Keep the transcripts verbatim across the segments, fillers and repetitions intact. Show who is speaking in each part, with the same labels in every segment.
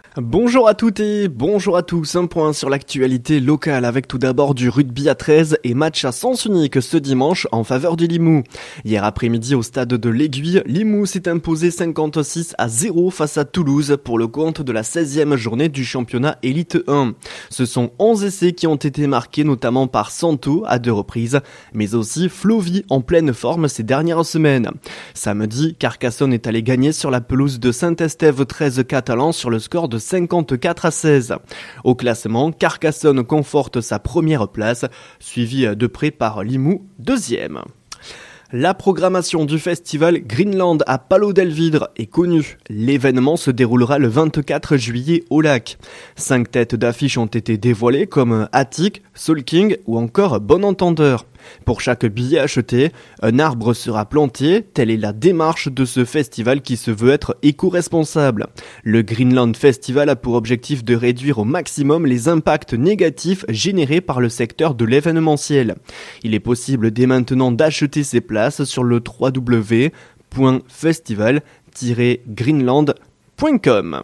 Speaker 1: Bonjour à toutes et bonjour à tous, un point sur l'actualité locale avec tout d'abord du rugby à treize et match à sens unique ce dimanche en faveur du Limoux. Hier après-midi au stade de l'Aiguille, Limoux s'est imposé cinquante-six à zéro face à Toulouse pour le compte de la seizième journée du championnat Élite un. Ce sont onze essais qui ont été marqués notamment par Santo à deux reprises, mais aussi Flovy en pleine forme ces dernières semaines. Samedi, Carcassonne est allé gagner sur la pelouse de Saint-Estève treize catalans sur le score de cinquante-quatre à seize. Au classement, Carcassonne conforte sa première place, suivi de près par Limoux, deuxième. La programmation du festival Greenland à Palau-Delvidre est connue. L'événement se déroulera le vingt-quatre juillet au lac. Cinq têtes d'affiches ont été dévoilées comme Attic, Soul King ou encore Bon Entendeur. Pour chaque billet acheté, un arbre sera planté, telle est la démarche de ce festival qui se veut être éco-responsable. Le Greenland Festival a pour objectif de réduire au maximum les impacts négatifs générés par le secteur de l'événementiel. Il est possible dès maintenant d'acheter ses places sur le w w w point festival tiret greenland point com.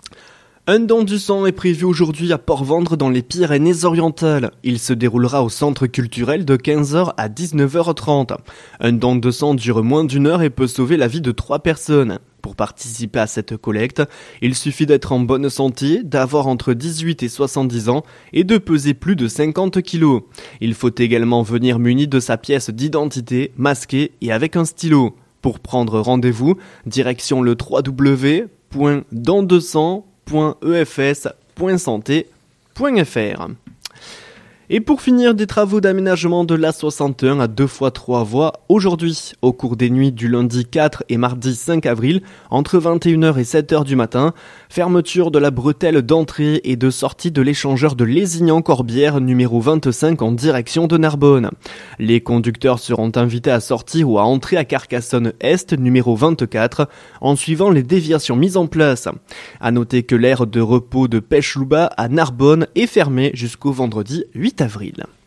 Speaker 1: Un don du sang est prévu aujourd'hui à Port-Vendre dans les Pyrénées-Orientales. Il se déroulera au centre culturel de quinze heures à dix-neuf heures trente. Un don de sang dure moins d'une heure et peut sauver la vie de trois personnes. Pour participer à cette collecte, il suffit d'être en bonne santé, d'avoir entre dix-huit et soixante-dix ans et de peser plus de cinquante kilos. Il faut également venir muni de sa pièce d'identité, masqué et avec un stylo. Pour prendre rendez-vous, direction le w w w point don de sang point e f s point santé point f r. Et pour finir, des travaux d'aménagement de l'A soixante et un à deux fois trois voies aujourd'hui, au cours des nuits du lundi quatre et mardi cinq avril, entre vingt et une heures et sept heures du matin, fermeture de la bretelle d'entrée et de sortie de l'échangeur de Lézignan-Corbière numéro vingt-cinq en direction de Narbonne. Les conducteurs seront invités à sortir ou à entrer à Carcassonne-Est numéro vingt-quatre en suivant les déviations mises en place. À noter que l'aire de repos de Pêche-Louba à Narbonne est fermée jusqu'au vendredi huit avril.